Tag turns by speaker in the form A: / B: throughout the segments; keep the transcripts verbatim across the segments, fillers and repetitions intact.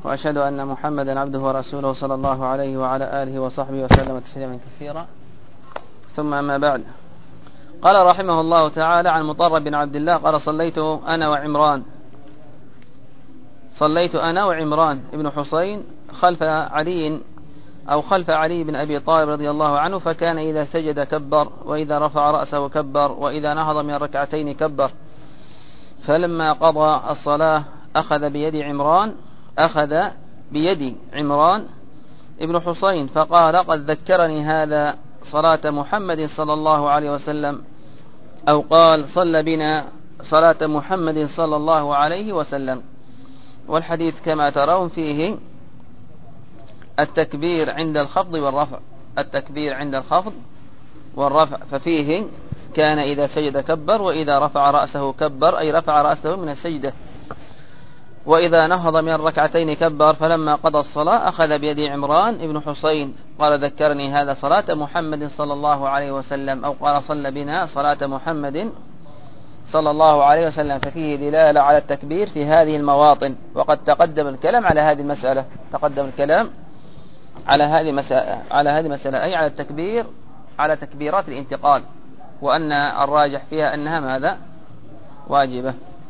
A: وأشهد أن محمدا عبده ورسوله صلى الله عليه وعلى آله وصحبه وسلم تسليما كثيرا. ثم أما بعد، قال رحمه الله تعالى عن مطرب بن عبد الله قال: صليت أنا وعمران صليت أنا وعمران ابن حسين خلف علي أو خلف علي بن أبي طالب رضي الله عنه، فكان إذا سجد كبر، وإذا رفع رأسه كبر، وإذا نهض من الركعتين كبر. فلما قضى الصلاة أخذ بيد عمران أخذ بيد عمران ابن حسين فقال: قد ذكرني هذا صلاة محمد صلى الله عليه وسلم، أو قال: صلى بنا صلاة محمد صلى الله عليه وسلم. والحديث كما ترون فيه التكبير عند الخفض والرفع التكبير عند الخفض والرفع ففيه كان إذا سجد كبر، وإذا رفع رأسه كبر، أي رفع رأسه من السجدة، وإذا نهض من الركعتين كبر. فلما قضى الصلاة أخذ بيد عمران ابن حسين قال: ذكرني هذا صلاة محمد صلى الله عليه وسلم، أو قال: صلى بنا صلاة محمد صلى الله عليه وسلم. ففيه دلالة على التكبير في هذه المواطن، وقد تقدم الكلام على هذه المسألة تقدم الكلام على هذه المسألة على هذه المسألة أي على التكبير على تكبيرات الانتقال، وأن الراجح فيها أنها ماذا؟ واجبة.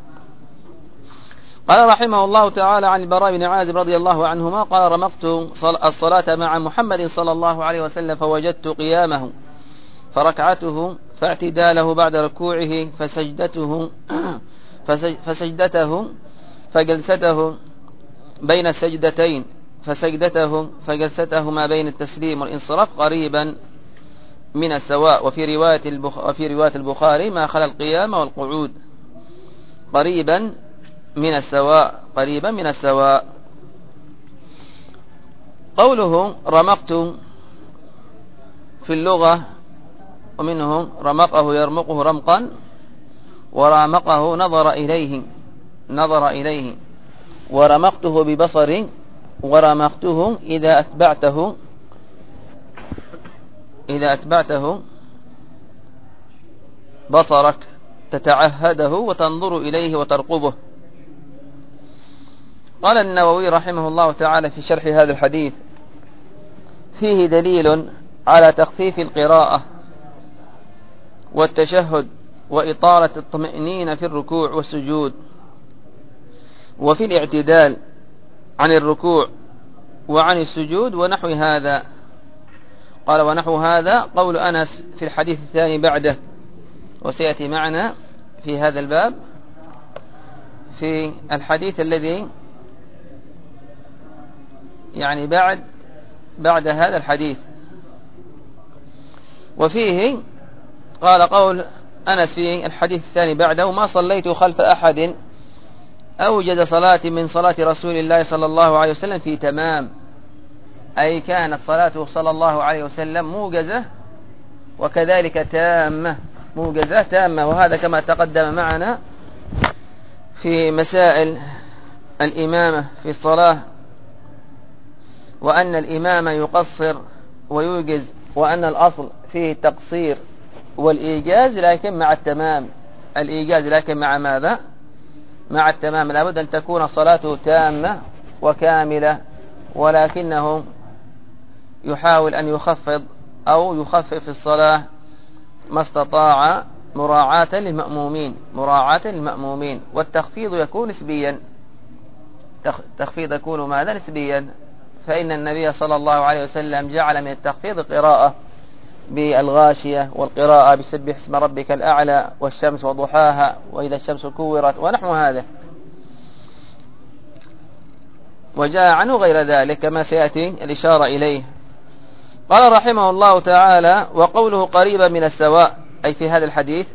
A: قال رحمه الله تعالى عن البراء بن عازب رضي الله عنهما قال: رمقت الصلاة مع محمد صلى الله عليه وسلم فوجدت قيامه فركعته فاعتداله بعد ركوعه فسجدته فسجدته فجلسته بين السجدتين فسجدته فجلسته ما بين التسليم والانصراف قريبا من السواء. وفي رواية البخ... وفي رواية البخاري: ما خلا القيام والقعود قريبا من السواء قريبا من السواء. قوله رمقت في اللغة، ومنهم رمقه يرمقه رمقا، ورامقه نظر إليه نظر إليه ورمقته ببصري، ورمقته إذا أتبعته إذا أتبعته بصرك تتعهده وتنظر إليه وترقبه. قال النووي رحمه الله تعالى في شرح هذا الحديث: فيه دليل على تخفيف القراءة والتشهد وإطالة الطمأنينة في الركوع والسجود وفي الاعتدال عن الركوع وعن السجود ونحو هذا. قال: ونحو هذا قول أنس في الحديث الثاني بعده، وسيأتي معنا في هذا الباب في الحديث الذي يعني بعد بعد هذا الحديث. وفيه قال قول أنس في الحديث الثاني بعده: ما صليت خلف أحد أوجد صلاة من صلاة رسول الله صلى الله عليه وسلم في تمام، أي كانت صلاته صلى الله عليه وسلم موجزة وكذلك تامة موجزة تامة. وهذا كما تقدم معنا في مسائل الإمامة في الصلاة، وأن الإمام يقصر ويوجز، وأن الأصل فيه التقصير والإيجاز لكن مع التمام الإيجاز لكن مع ماذا؟ مع التمام. لابد أن تكون صلاته تامة وكاملة، ولكنه يحاول أن يخفض أو يخفف الصلاة ما استطاع مراعاة للمأمومين مراعاة للمأمومين والتخفيض يكون نسبيا التخفيض يكون ماذا؟ نسبيا. فإن النبي صلى الله عليه وسلم جعل من التخفيض قراءة بالغاشية، والقراءة بسبح اسم ربك الأعلى، والشمس وضحاها، وإذا الشمس كورت، ونحو هذا. وجاء عنه غير ذلك كما سيأتي الإشارة إليه. قال رحمه الله تعالى: وقوله قريبا من السواء، أي في هذا الحديث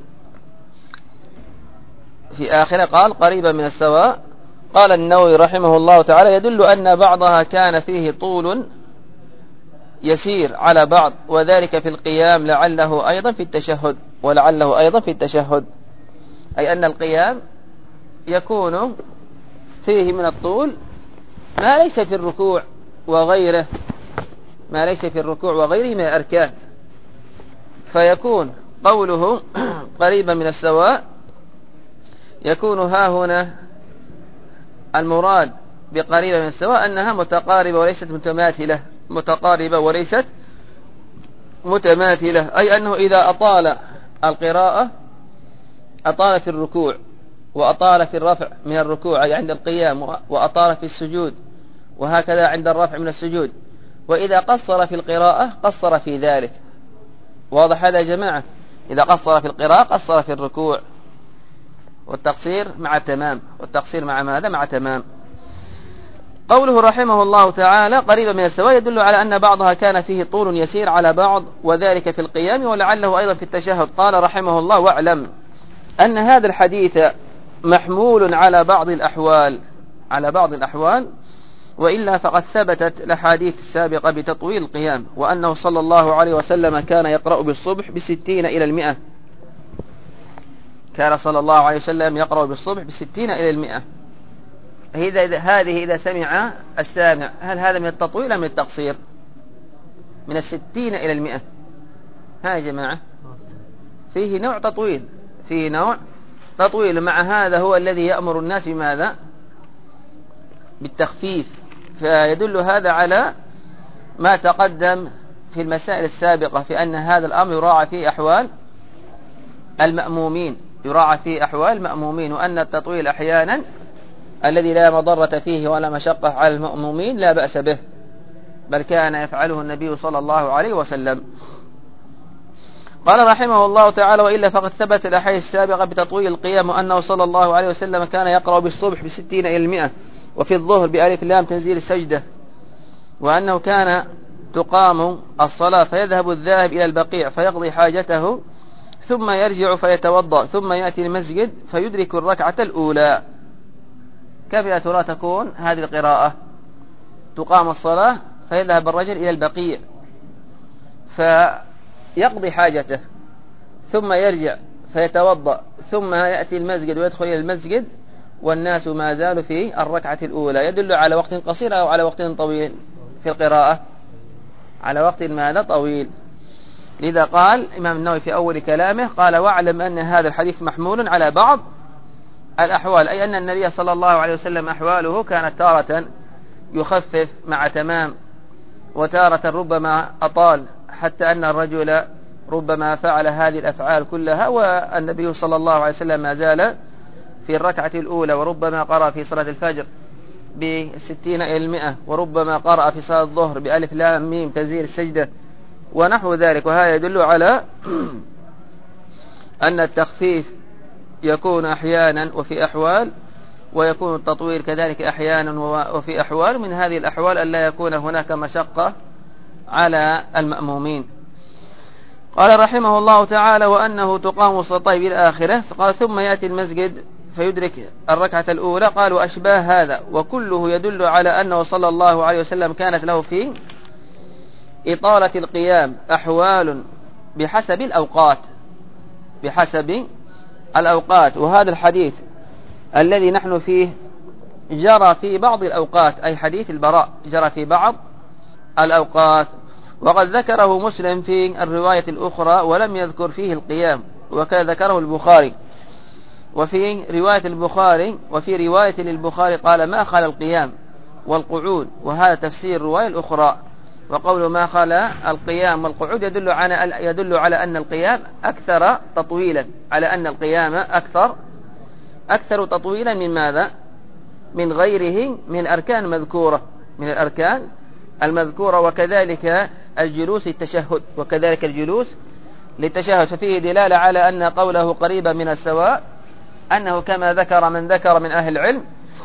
A: في آخره قال قريبا من السواء. قال النووي رحمه الله تعالى: يدل أن بعضها كان فيه طول يسير على بعض، وذلك في القيام لعله أيضا في التشهد ولعله أيضا في التشهد أي أن القيام يكون فيه من الطول ما ليس في الركوع وغيره ما ليس في الركوع وغيره من الأركان. فيكون قوله قريبا من السواء يكون ها هنا المراد بقريبة من السواء أنها متقاربة وليست متماثلة، متقاربة وليست متماثلة، أي أنه إذا أطال القراءة أطال في الركوع وأطال في الرفع من الركوع أي عند القيام، وأطال في السجود، وهكذا عند الرفع من السجود. وإذا قصر في القراءة قصر في ذلك. واضح هذا يا جماعة؟ إذا قصر في القراءة قصر في الركوع، والتقصير مع تمام، والتقصير مع ماذا؟ مع تمام. قوله رحمه الله تعالى قريبا من السواء يدل على أن بعضها كان فيه طول يسير على بعض، وذلك في القيام ولعله أيضا في التشهد. قال رحمه الله: واعلم أن هذا الحديث محمول على بعض الأحوال، على بعض الأحوال، وإلا فقد ثبتت الأحاديث السابقة بتطويل القيام، وأنه صلى الله عليه وسلم كان يقرأ بالصبح بستين إلى المئة، كان صلى الله عليه وسلم يقرأ بالصبح بستين إلى المئة. هذه إذا سمع السامع، هل هذا من التطويل أم من التقصير؟ من الستين إلى المئة. ها يا جماعة، فيه نوع تطويل، فيه نوع تطويل. مع هذا هو الذي يأمر الناس بماذا؟ بالتخفيف. فيدل هذا على ما تقدم في المسائل السابقة في أن هذا الأمر يراعى في أحوال المأمومين، يراعى في أحوال المأمومين، وأن التطويل أحيانا الذي لا مضرة فيه ولا مشقة على المأمومين لا بأس به، بل كان يفعله النبي صلى الله عليه وسلم. قال رحمه الله تعالى: وإلا فقد ثبت الأحاديث السابقة بتطويل القيام، وأنه صلى الله عليه وسلم كان يقرأ بالصبح بستين إلى المئة، وفي الظهر بألف لام تنزيل السجدة، وأنه كان تقام الصلاة فيذهب الذاهب إلى البقيع فيقضي حاجته ثم يرجع فيتوضأ ثم يأتي المسجد فيدرك الركعة الأولى. كيف يا ترى تكون هذه القراءة؟ تقام الصلاة فيذهب الرجل إلى البقيع فيقضي حاجته ثم يرجع فيتوضأ ثم يأتي المسجد ويدخل إلى المسجد والناس ما زالوا في الركعة الأولى. يدل على وقت قصير أو على وقت طويل في القراءة؟ على وقت ماذا؟ طويل. لذا قال الإمام النووي في أول كلامه قال: واعلم أن هذا الحديث محمول على بعض الأحوال، أي أن النبي صلى الله عليه وسلم أحواله كانت تارة يخفف مع تمام، وتارة ربما أطال، حتى أن الرجل ربما فعل هذه الأفعال كلها والنبي صلى الله عليه وسلم ما زال في الركعة الأولى، وربما قرأ في صلاة الفجر بستين إلى المئة، وربما قرأ في صلاة الظهر بألف لام ميم تنزيل السجدة ونحو ذلك. وهذا يدل على أن التخفيف يكون أحيانا وفي أحوال، ويكون التطوير كذلك أحيانا وفي أحوال. من هذه الأحوال أن لا يكون هناك مشقة على المأمومين. قال رحمه الله تعالى: وأنه تقام الصلاة بالآخرة. قال: ثم يأتي المسجد فيدرك الركعة الأولى. قال: وأشباه هذا وكله يدل على أنه صلى الله عليه وسلم كانت له في إطالة القيام أحوال بحسب الأوقات، بحسب الأوقات. وهذا الحديث الذي نحن فيه جرى في بعض الأوقات، أي حديث البراء جرى في بعض الأوقات، وقد ذكره مسلم في الرواية الأخرى ولم يذكر فيه القيام، وكذا ذكره البخاري. وفي رواية البخاري وفي رواية للبخاري قال: ما خلا القيام والقعود، وهذا تفسير الرواية الأخرى. وقول ما خلا القيام والقعود يدل على يدل على أن القيام أكثر تطويلا، على أن القيام أكثر أكثر تطويلا من ماذا؟ من غيره من الأركان المذكورة، من الأركان المذكورة. وكذلك الجلوس للتشهد، وكذلك الجلوس للتشهد. ففيه دلالة على أن قوله قريبا من السواء أنه كما ذكر من ذكر من أهل العلم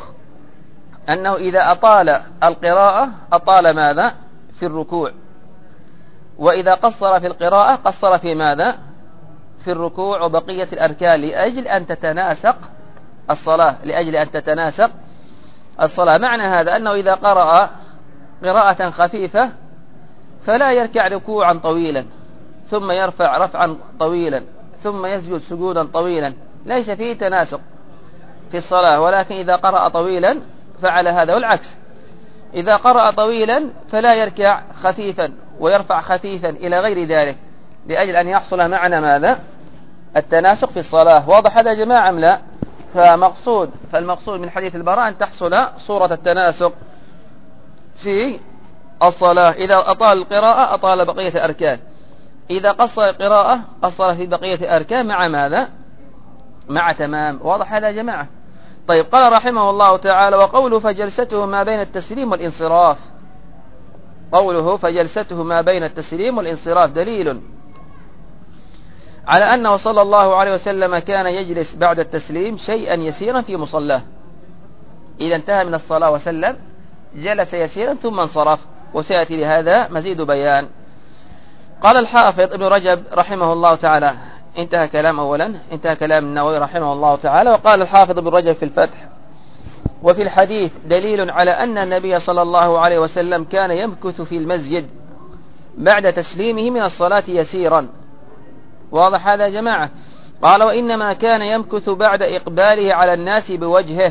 A: أنه إذا أطال القراءة أطال ماذا؟ في الركوع، وإذا قصر في القراءة قصر في ماذا؟ في الركوع وبقية الأركان، لأجل أن تتناسق الصلاة، لأجل أن تتناسق الصلاة. معنى هذا أنه إذا قرأ قراءة خفيفة فلا يركع ركوعا طويلا ثم يرفع رفعا طويلا ثم يسجد سجودا طويلا، ليس فيه تناسق في الصلاة. ولكن إذا قرأ طويلا فعل هذا، والعكس إذا قرأ طويلا فلا يركع خفيفا ويرفع خفيفا إلى غير ذلك، لأجل أن يحصل معنا ماذا؟ التناسق في الصلاة. واضح هذا يا جماعة أم لا؟ فمقصود فالمقصود من حديث البراء أن تحصل صورة التناسق في الصلاة. إذا أطال القراءة أطال بقية الأركان، إذا قصر القراءة قصر في بقية الأركان مع ماذا؟ مع تمام. واضح هذا يا جماعة؟ طيب، قال رحمه الله تعالى: وقوله فجلسته ما بين التسليم والانصراف. قوله فجلسته ما بين التسليم والانصراف دليل على أنه صلى الله عليه وسلم كان يجلس بعد التسليم شيئا يسيرا في مصلاه. إذا انتهى من الصلاة وسلم جلس يسيرا ثم انصرف، وسيأتي لهذا مزيد بيان. قال الحافظ ابن رجب رحمه الله تعالى، انتهى كلام أولا انتهى كلام النووي رحمه الله تعالى. وقال الحافظ ابن رجب في الفتح: وفي الحديث دليل على أن النبي صلى الله عليه وسلم كان يمكث في المسجد بعد تسليمه من الصلاة يسيرا. واضح هذا يا جماعة؟ قال: وإنما كان يمكث بعد إقباله على الناس بوجهه،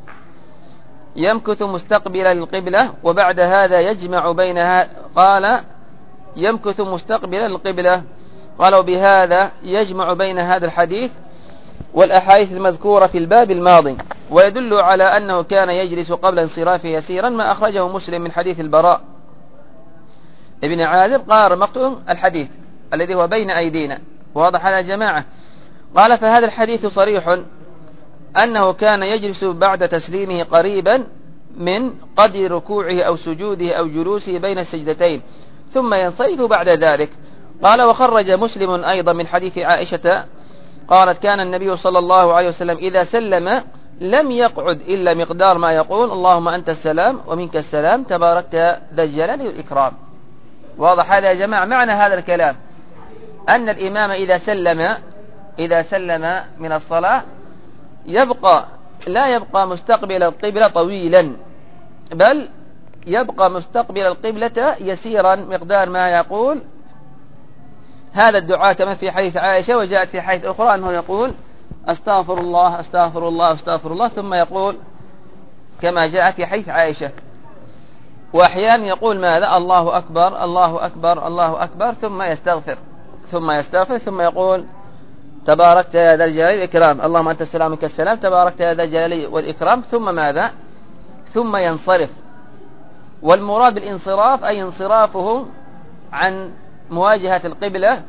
A: يمكث مستقبلا للقبلة، وبعد هذا يجمع بينها. قال: يمكث مستقبلا للقبلة. قالوا بهذا يجمع بين هذا الحديث والأحاديث المذكورة في الباب الماضي، ويدل على أنه كان يجلس قبل انصرافه يسيرا، ما أخرجه مسلم من حديث البراء ابن عازب. قال: مقطوع الحديث الذي هو بين أيدينا. واضح هذا يا جماعة؟ قال: فهذا الحديث صريح أنه كان يجلس بعد تسليمه قريبا من قدر ركوعه أو سجوده أو جلوسه بين السجدتين، ثم ينصرف بعد ذلك. قال: وخرج مسلم أيضا من حديث عائشة قالت: كان النبي صلى الله عليه وسلم إذا سلم لم يقعد إلا مقدار ما يقول: اللهم أنت السلام ومنك السلام تباركت ذا الجلال والإكرام. واضح هذا يا جماعة؟ معنى هذا الكلام أن الإمام إذا سلم إذا سلم من الصلاة يبقى لا يبقى مستقبل القبلة طويلا، بل يبقى مستقبل القبلة يسيرا مقدار ما يقول هذا الدعاء، كما في حديث عائشة، وجاءت في حديث أخرى أنه يقول: أستغفر الله أستغفر الله أستغفر الله، ثم يقول كما جاء في حديث عائشة. وأحيانا يقول ماذا؟ الله أكبر الله أكبر الله أكبر، ثم يستغفر ثم يستغفر ثم يقول: تباركت يا ذا الجلال والإكرام، اللهم أنت السلام منك السلام تباركت يا ذا الجلال والإكرام، ثم ماذا؟ ثم ينصرف. والمراد بالانصراف أي انصرافه عن مواجهة القبلة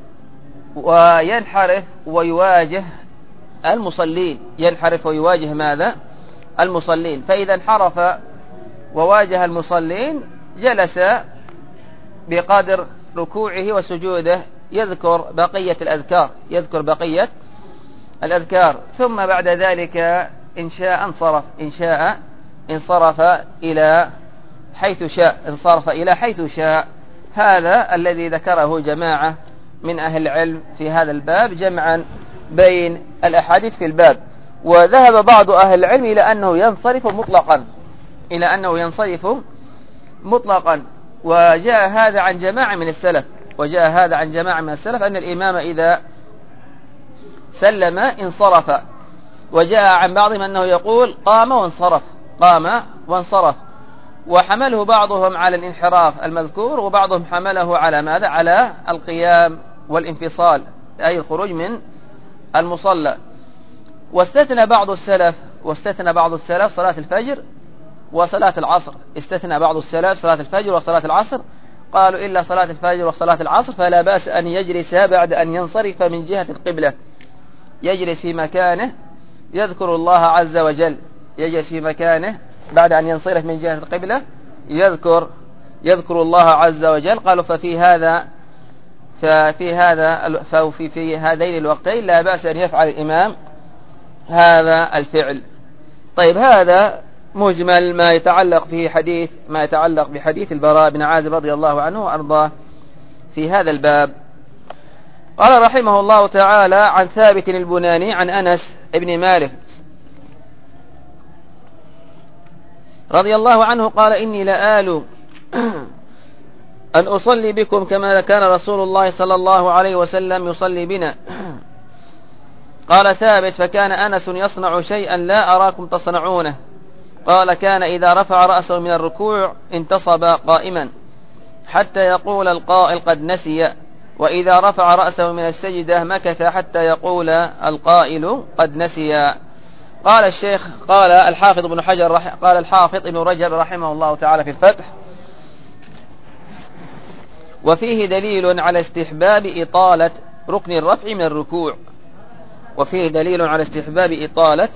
A: وينحرف ويواجه المصلين، ينحرف ويواجه ماذا؟ المصلين. فإذا انحرف وواجه المصلين جلس بقدر ركوعه وسجوده، يذكر بقية الأذكار يذكر بقية الأذكار ثم بعد ذلك إن شاء انصرف إن شاء انصرف إلى حيث شاء انصرف إلى حيث شاء. هذا الذي ذكره جماعة من أهل العلم في هذا الباب جمعا بين الأحاديث في الباب. وذهب بعض أهل العلم إلى أنه ينصرف مطلقا إلى أنه ينصرف مطلقا وجاء هذا عن جماعة من السلف وجاء هذا عن جماعة من السلف أن الإمام إذا سلم انصرف. وجاء عن بعضهم أنه يقول قام وانصرف قام وانصرف وحمله بعضهم على الانحراف المذكور، وبعضهم حمله على ماذا؟ على القيام والانفصال، أي الخروج من المصلى. واستثنى بعض السلف واستثنى بعض السلف صلاة الفجر وصلاة العصر استثنى بعض السلف صلاة الفجر وصلاة العصر، قالوا إلا صلاة الفجر وصلاة العصر فلا بأس أن يجلس بعد أن ينصرف من جهة القبلة، يجلس في مكانه يذكر الله عز وجل يجلس في مكانه بعد أن ينصرف من جهة القبلة يذكر يذكر الله عز وجل. قالوا ففي هذا ففي هذا ففي في هذين الوقتين لا بأس أن يفعل الإمام هذا الفعل. طيب، هذا مجمل ما يتعلق به حديث ما يتعلق بحديث البراء بن عازب رضي الله عنه وأرضاه في هذا الباب. قال رحمه الله تعالى عن ثابت البناني عن أنس بن مالك رضي الله عنه قال إني لآل أن أصلي بكم كما كان رسول الله صلى الله عليه وسلم يصلي بنا. قال ثابت فكان أنس يصنع شيئا لا أراكم تصنعونه. قال كان إذا رفع رأسه من الركوع انتصب قائما حتى يقول القائل قد نسي، وإذا رفع رأسه من السجدة مكث حتى يقول القائل قد نسي. قال الشيخ قال الحافظ ابن حجر رح قال الحافظ ابن رجب رحمه الله تعالى في الفتح: وفيه دليل على استحباب إطالة ركن الرفع من الركوع. وفيه دليل على استحباب إطالة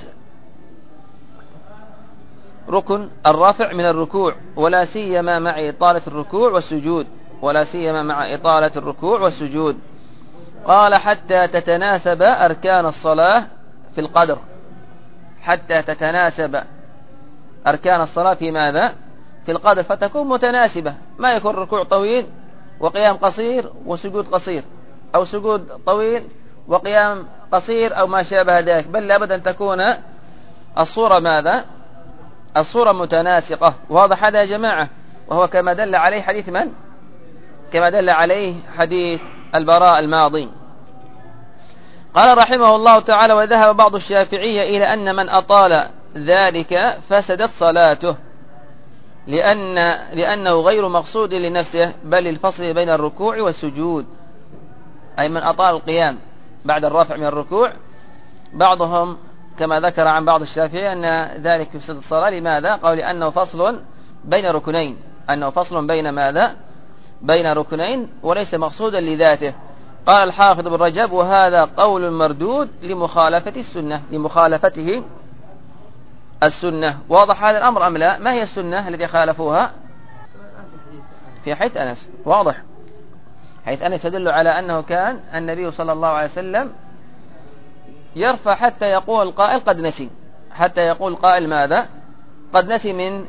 A: ركن الرفع من الركوع، ولا سيما مع إطالة الركوع والسجود ولا سيما مع إطالة الركوع والسجود. قال: حتى تتناسب أركان الصلاة في القدر. حتى تتناسب أركان الصلاة في ماذا؟ في القدر، فتكون متناسبة، ما يكون ركوع طويل وقيام قصير وسجود قصير، أو سجود طويل وقيام قصير، أو ما شابه ذلك، بل لابد أن تكون الصورة ماذا؟ الصورة متناسقة. واضح هذا يا جماعة؟ وهو كما دل عليه حديث من؟ كما دل عليه حديث البراء الماضي. قال رحمه الله تعالى: وذهب بعض الشافعية إلى أن من أطال ذلك فسدت صلاته، لأن لأنه غير مقصود لنفسه بل الفصل بين الركوع والسجود، أي من أطال القيام بعد الرفع من الركوع. بعضهم كما ذكر عن بعض الشافعية أن ذلك يفسد الصلاة. لماذا؟ قال: لأنه فصل بين ركنين، أنه فصل بين ماذا؟ بين ركنين، وليس مقصودا لذاته. قال الحافظ ابن رجب: وهذا قول مردود لمخالفة السنة لمخالفته السنة. واضح هذا الأمر أم لا؟ ما هي السنة التي خالفوها؟ في حيث أنس، واضح، حيث أنس يدل على أنه كان النبي صلى الله عليه وسلم يرفع حتى يقول القائل قد نسي، حتى يقول القائل ماذا؟ قد نسي، من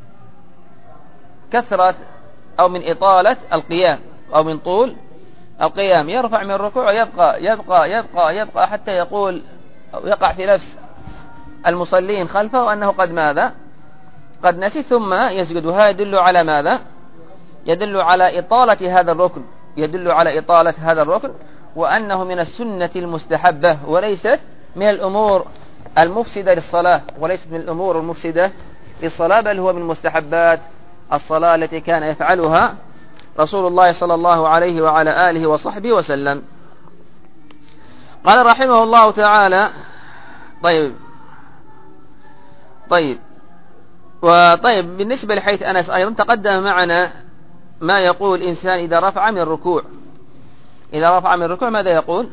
A: كثرة أو من إطالة القيام أو من طول القيام. يرفع من الركوع ويبقى يبقى يبقى يبقى حتى يقول أو يقع في نفس المصلين خلفه أنه قد ماذا؟ قد نسي، ثم يسجد. وهذا يدل على ماذا؟ يدل على إطالة هذا الركن، يدل على إطالة هذا الركن، وأنه من السنة المستحبة، وليست من الأمور المفسدة للصلاة، وليست من الأمور المفسدة للصلاة، بل هو من مستحبات الصلاة التي كان يفعلها رسول الله صلى الله عليه وعلى آله وصحبه وسلم. قال رحمه الله تعالى: طيب طيب وطيب بالنسبة لحيث أنس أيضا تقدم معنا ما يقول الإنسان إذا رفع من الركوع. إذا رفع من الركوع ماذا يقول؟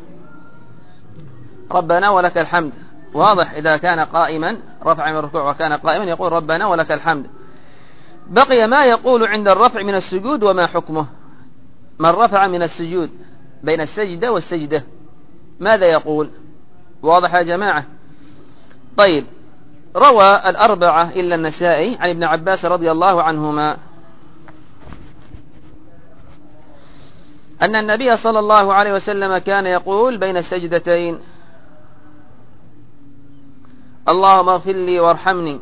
A: ربنا ولك الحمد. واضح. إذا كان قائما رفع من الركوع وكان قائما يقول ربنا ولك الحمد. بقي ما يقول عند الرفع من السجود وما حكمه. من رفع من السجود بين السجدة والسجدة ماذا يقول؟ واضح يا جماعة؟ طيب، روى الأربعة إلا النسائي عن ابن عباس رضي الله عنهما أن النبي صلى الله عليه وسلم كان يقول بين السجدتين: اللهم اغفر لي وارحمني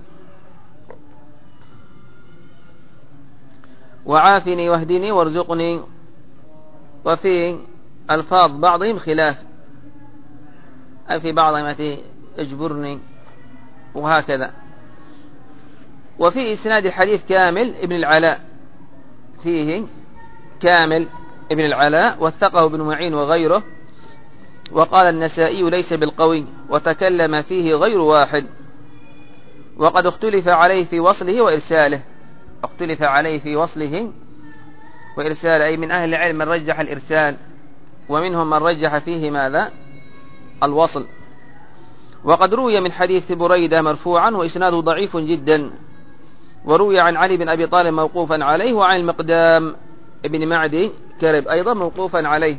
A: وعافني واهدني وارزقني. وفي ألفاظ بعضهم خلاف، أي في بعضهم اجبرني وهكذا. وفي إسناد الحديث كامل ابن العلاء، فيه كامل ابن العلاء وثقه ابن معين وغيره. وقال النسائي ليس بالقوي، وتكلم فيه غير واحد، وقد اختلف عليه في وصله وإرساله. اختلف عليه في وصله وإرساله، أي من أهل العلم من رجح الإرسال، ومنهم من رجح فيه ماذا؟ الوصل. وقد روي من حديث بريدة مرفوعا وإسناده ضعيف جدا، وروي عن علي بن أبي طالب موقوفا عليه، وعن المقدام ابن معدي كرب أيضا موقوفا عليه.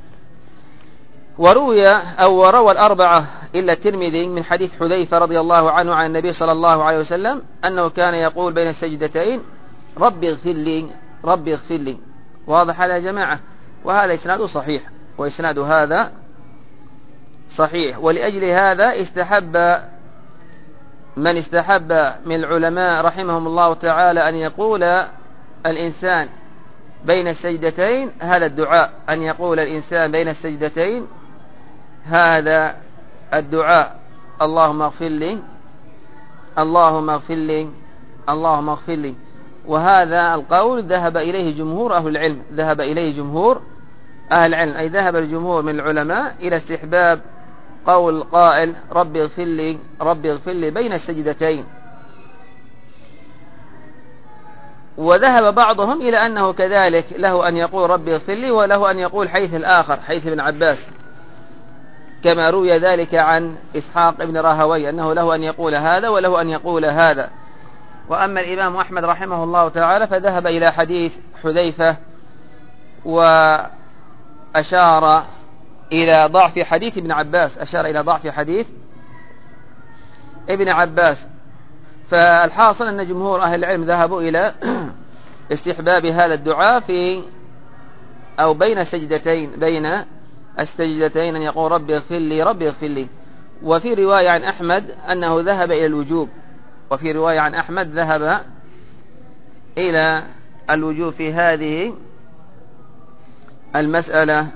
A: وروي أو وروى الأربعة إلا الترمذي من حديث حذيفة رضي الله عنه عن النبي صلى الله عليه وسلم أنه كان يقول بين السجدتين: ربي اغفر لي ربي اغفر لي. واضح هذا يا جماعة؟ وهذا إسناده صحيح، وإسناد هذا صحيح. ولأجل هذا استحب من استحب من العلماء رحمهم الله تعالى أن يقول الإنسان بين السجدتين هذا الدعاء، أن يقول الإنسان بين السجدتين هذا الدعاء: اللهم اغفر لي اللهم اغفر لي اللهم اغفر لي. وهذا القول ذهب إليه جمهور أهل العلم، ذهب إليه جمهور أهل العلم، أي ذهب الجمهور من العلماء إلى استحباب قول قائل ربي اغفر لي ربي اغفر لي بين السجدتين. وذهب بعضهم إلى أنه كذلك له أن يقول ربي اغفر لي، وله أن يقول حيث الآخر حيث ابن عباس، كما روي ذلك عن إسحاق بن راهوي أنه له أن يقول هذا وله أن يقول هذا. وأما الإمام أحمد رحمه الله تعالى فذهب إلى حديث حذيفة وأشار إلى ضعف حديث ابن عباس أشار إلى ضعف حديث ابن عباس. فالحاصل أن جمهور أهل العلم ذهبوا إلى استحباب هذا الدعاء في أو بين السجدتين بين السجدتين أن يقول ربي اغفر لي ربي اغفر لي. وفي رواية عن أحمد أنه ذهب إلى الوجوب وفي رواية عن أحمد ذهب إلى الوجوب في هذه المسألة.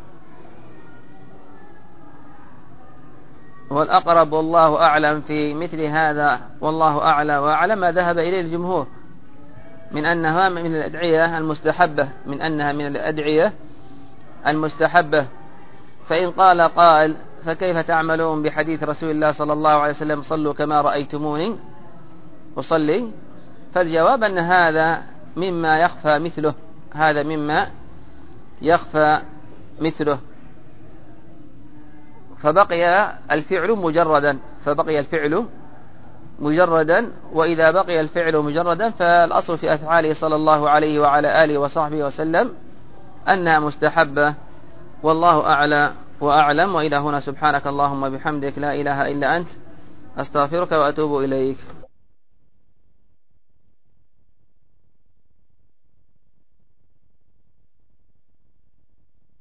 A: والأقرب والله أعلم في مثل هذا والله أعلى وأعلم ما ذهب إليه الجمهور من أنها من الأدعية المستحبة من أنها من الأدعية المستحبة. فإن قال قائل فكيف تعملون بحديث رسول الله صلى الله عليه وسلم صلوا كما رأيتموني أصلي؟ فالجواب أن هذا مما يخفى مثله هذا مما يخفى مثله فبقي الفعل مجردا فبقي الفعل مجردا وإذا بقي الفعل مجردا فالأصل في أفعاله صلى الله عليه وعلى آله وصحبه وسلم أنها مستحبة والله أعلى وأعلم. وإلى هنا سبحانك اللهم بحمدك لا إله إلا أنت أستغفرك وأتوب إليك.